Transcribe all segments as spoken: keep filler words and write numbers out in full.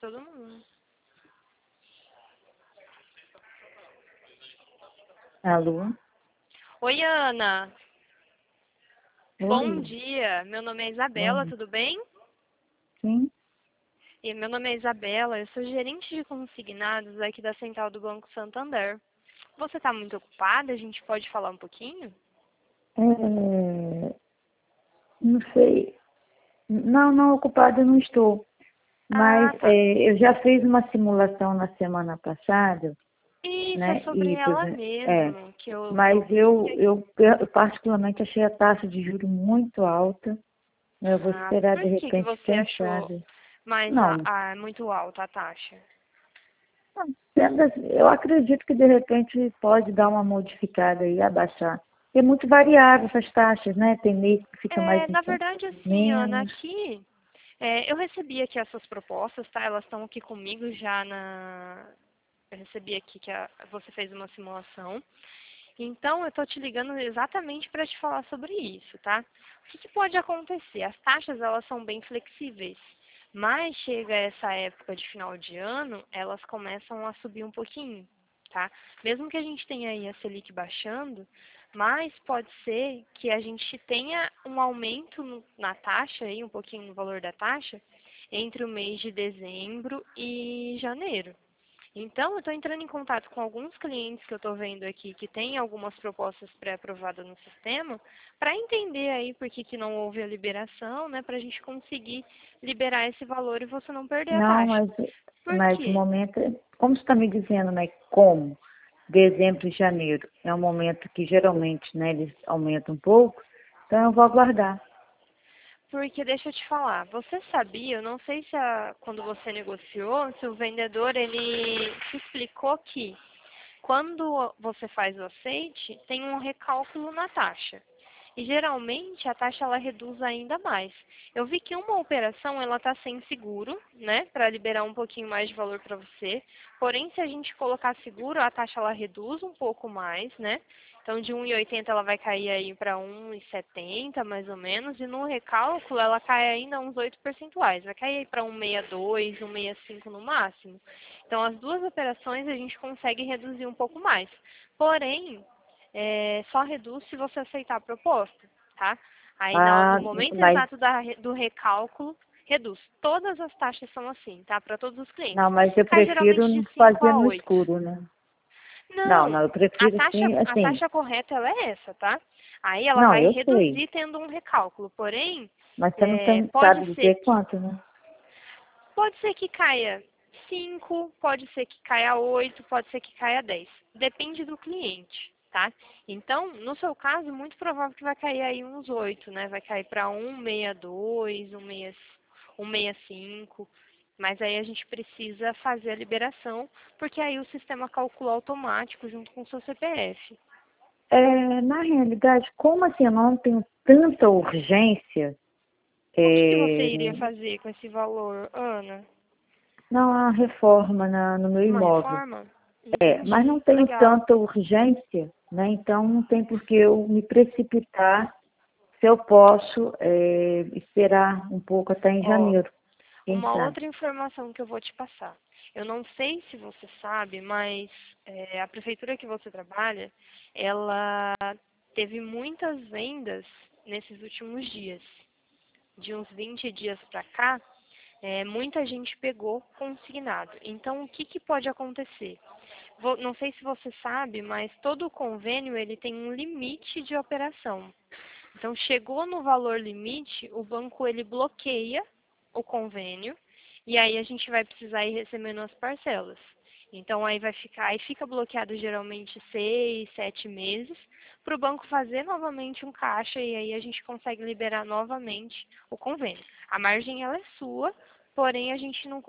todo mundo. Alô? Oi, Ana. Bom Oi. dia. Meu nome é Isabela, Bom, tudo bem? sim? E meu nome é Isabela, eu sou gerente de consignados aqui da Central do Banco Santander. Você está muito ocupada? A gente pode falar um pouquinho? É, não sei. Não, não, ocupada eu não estou. Mas Ah, tá. é, eu já fiz uma simulação na semana passada, Isso, é né? sobre E, por ela exemplo, é, mesmo que eu, que eu mas vi. eu, eu, eu particularmente achei a taxa de juros muito alta. Né? Eu vou Ah, esperar, por de que, que repente, você quem achou sabe. mais a, Não, a- muito alta a taxa? sendo assim, eu acredito que, de repente, pode dar uma modificada e abaixar. É muito variável essas taxas, né? Tem mês que fica mais É, em na conta, verdade, assim, Ana, menos. aqui é, eu recebi aqui essas propostas, tá? Elas estão aqui comigo já na. Eu recebi aqui que a- você fez uma simulação. Então, eu estou te ligando exatamente para te falar sobre isso, tá? O que, que pode acontecer? As taxas, elas são bem flexíveis, mas chega essa época de final de ano, elas começam a subir um pouquinho, tá? Mesmo que a gente tenha aí a Selic baixando, mas pode ser que a gente tenha um aumento no- na taxa, aí, um pouquinho no valor da taxa, entre o mês de dezembro e janeiro. Então, eu estou entrando em contato com alguns clientes que eu estou vendo aqui que têm algumas propostas pré-aprovadas no sistema, para entender aí por que, que não houve a liberação, né, para a gente conseguir liberar esse valor e você não perder a Não, taxa. mas, Por mas o quê? momento, é- como você está me dizendo, né? Como dezembro e janeiro é um momento que geralmente, né, eles aumentam um pouco, então eu vou aguardar. Porque deixa eu te falar, você sabia, eu não sei se a- quando você negociou, se o vendedor ele te explicou que quando você faz o aceite, tem um recálculo na taxa. E geralmente a taxa ela reduz ainda mais. Eu vi que uma operação ela está sem seguro, né, para liberar um pouquinho mais de valor para você. Porém, se a gente colocar seguro, a taxa ela reduz um pouco mais, né? Então de um e oitenta ela vai cair aí para um e setenta mais ou menos, e no recálculo ela cai ainda uns oito percentuais, vai cair para um e sessenta e dois, um e sessenta e cinco no máximo. Então as duas operações a gente consegue reduzir um pouco mais. Porém, é, só reduz se você aceitar a proposta, tá? Aí no, no Ah, momento mas exato da, do recálculo, reduz. Todas as taxas são assim, tá? Para todos os clientes. não, mas eu Cai prefiro geralmente de não cinco fazer a no oito. escuro, né? Não, não, Não, eu a prefiro taxa, sim, a assim. taxa correta ela é essa, tá? Aí ela Não, vai eu sei, reduzir tendo um recálculo. Porém, mas você não é, tem- pode sabe ser dizer que quanto, né? pode ser que caia cinco, pode ser que caia oito, pode ser que caia dez. Depende do cliente, tá? Então, no seu caso, muito provável que vai cair aí uns oito, né? Vai cair para um e sessenta e dois, um e sessenta e cinco. Mas aí a gente precisa fazer a liberação, porque aí o sistema calcula automático junto com o seu C P F. É, na realidade, como assim eu não tenho tanta urgência, O que, que você é, iria fazer com esse valor, Ana? não há reforma na- no meu Uma imóvel. reforma? É, mas não Entendi. tenho Legal. tanta urgência, né? Então não tem por que eu me precipitar se eu posso é, esperar um pouco até em Ó, janeiro, quem uma sabe. outra informação que eu vou te passar. Eu não sei se você sabe, mas é, a prefeitura que você trabalha, ela teve muitas vendas nesses últimos dias. De uns vinte dias para cá, é, muita gente pegou consignado. Então, o que, que pode acontecer? Vou- não sei se você sabe, mas todo convênio ele tem um limite de operação. Então, chegou no valor limite, o banco ele bloqueia o convênio e aí a gente vai precisar ir recebendo as parcelas. Então, aí vai ficar, aí fica bloqueado geralmente seis, sete meses para o banco fazer novamente um caixa e aí a gente consegue liberar novamente o convênio. A margem ela é sua, porém a gente não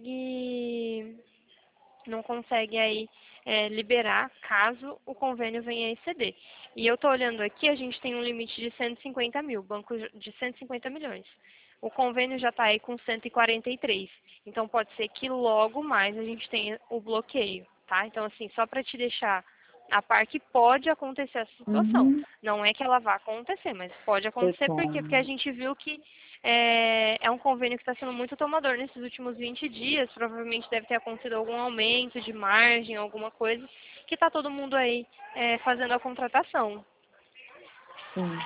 consegue não consegue aí é, liberar caso o convênio venha a exceder. E eu estou olhando aqui, a gente tem um limite de cento e cinquenta mil, banco de cento e cinquenta milhões. O convênio já está aí com cento e quarenta e três. Então pode ser que logo mais a gente tenha o bloqueio, tá? Então assim, só para te deixar A par que pode acontecer essa situação. Uhum. Não é que ela vá acontecer, mas pode acontecer. Por quê? Porque a gente viu que é, é um convênio que está sendo muito tomador nesses últimos vinte dias. Provavelmente deve ter acontecido algum aumento de margem, alguma coisa, que está todo mundo aí é, fazendo a contratação. Sim.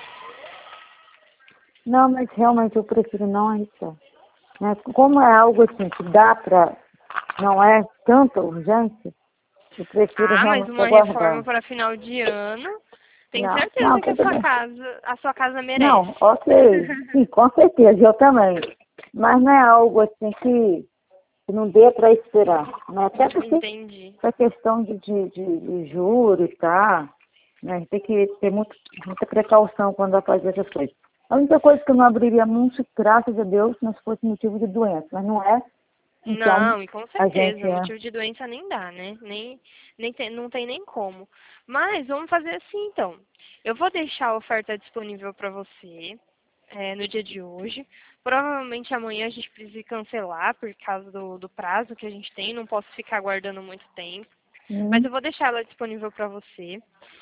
Não, mas realmente eu prefiro não arriscar. Né? Como é algo assim que dá para, não é tanta urgência, eu prefiro Ah, mas realmente uma reforma aguardar. para final de ano, tenho Não, não, certeza que a tudo sua bem. casa, a sua casa merece. Não, ok. Sim, com certeza, eu também. Mas não é algo assim que, que não dê para esperar. Né? Até porque Entendi. essa questão de, de, de, de juros, tá? Né? A gente tem que ter muito, muita precaução quando vai fazer essas coisas. A única coisa que eu não abriria muito, graças a Deus, não se fosse motivo de doença, mas não é. Então, Não, e com a gente certeza, é. motivo de doença nem dá, né? Nem, nem tem, não tem nem como. Mas vamos fazer assim então. Eu vou deixar a oferta disponível para você é, no dia de hoje. Provavelmente amanhã a gente precisa cancelar por causa do, do prazo que a gente tem. Não posso ficar aguardando muito tempo. Mas Hum, eu vou deixar ela disponível para você.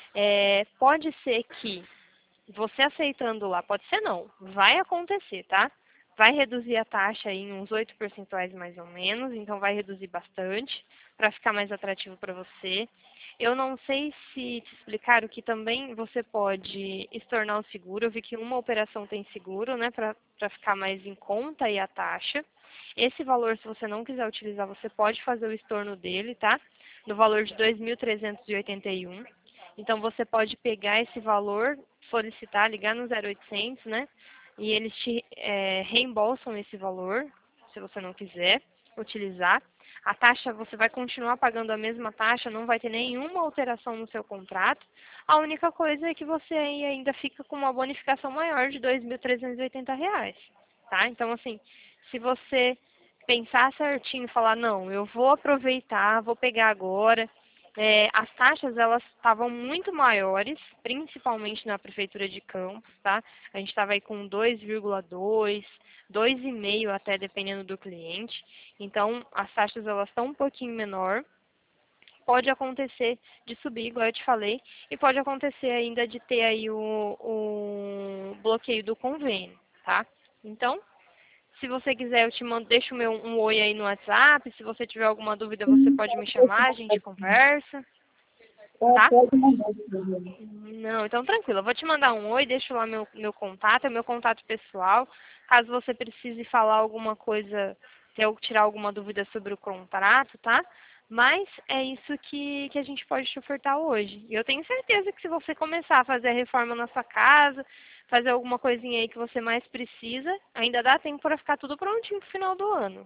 É, pode ser que você aceitando lá, pode ser não, vai acontecer, tá? Vai reduzir a taxa aí em uns oito percentuais mais ou menos, então vai reduzir bastante para ficar mais atrativo para você. Eu não sei se te explicaram que também você pode estornar o seguro. Eu vi que uma operação tem seguro, né, para ficar mais em conta aí a taxa. Esse valor, se você não quiser utilizar, você pode fazer o estorno dele, tá? No valor de dois mil trezentos e oitenta e um. Então, você pode pegar esse valor, solicitar, ligar no zero oitocentos, né? E eles te é, reembolsam esse valor, se você não quiser utilizar. A taxa, você vai continuar pagando a mesma taxa, não vai ter nenhuma alteração no seu contrato. A única coisa é que você aí ainda fica com uma bonificação maior de dois mil trezentos e oitenta reais, tá? Então, assim, se você pensar certinho e falar, não, eu vou aproveitar, vou pegar agora. É, as taxas, elas estavam muito maiores, principalmente na Prefeitura de Campos, tá? A gente estava aí com dois vírgula dois, dois vírgula cinco até, dependendo do cliente. Então, as taxas, elas estão um pouquinho menor. Pode acontecer de subir, igual eu te falei, e pode acontecer ainda de ter aí o, o bloqueio do convênio, tá? Então, se você quiser, eu te mando, deixo meu, um oi aí no WhatsApp. Se você tiver alguma dúvida, você sim, pode me pode chamar, a deixar, gente pode, conversa, pode tá? pode mandar esse problema. Não, então tranquilo. Eu vou te mandar um oi, deixo lá meu, meu contato, é meu contato pessoal. Caso você precise falar alguma coisa, ter, tirar alguma dúvida sobre o contrato, tá? Mas é isso que, que a gente pode te ofertar hoje. E eu tenho certeza que se você começar a fazer a reforma na sua casa, fazer alguma coisinha aí que você mais precisa, ainda dá tempo para ficar tudo prontinho no final do ano.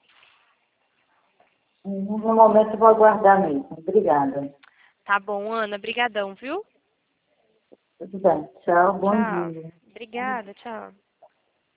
No momento eu vou aguardar mesmo. Obrigada. Tá bom, Ana? Brigadão, viu? Tudo bem. Tchau, bom Tchau. dia. Obrigada, tchau.